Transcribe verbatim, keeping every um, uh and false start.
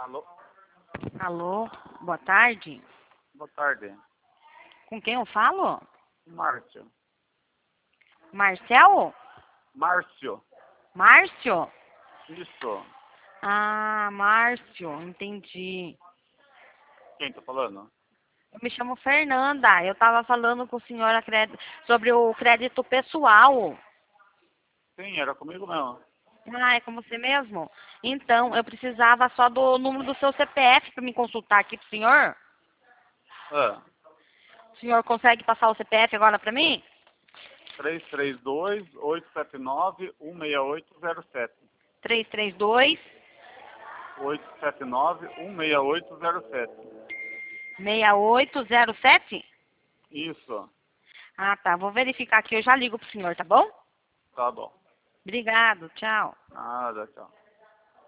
Alô? Alô, boa tarde. Boa tarde. Com quem eu falo? Márcio. Marcel? Márcio. Márcio? Isso. Ah, Márcio, entendi. Quem tá falando? Eu me chamo Fernanda. Eu estava falando com o senhor a crédito, sobre o crédito pessoal. Sim, era comigo mesmo. Ah, é com você mesmo? Então, eu precisava só do número do seu C P F para me consultar aqui pro senhor. Ah, O senhor consegue passar o C P F agora para mim? três três dois, oito sete nove, um seis oito zero sete. três três dois, oito sete nove, um seis oito zero sete. seis oito zero sete? Isso. Ah, tá. Vou verificar aqui. Eu já ligo pro senhor, tá bom? Tá bom. Obrigado. Tchau. Nada, tchau.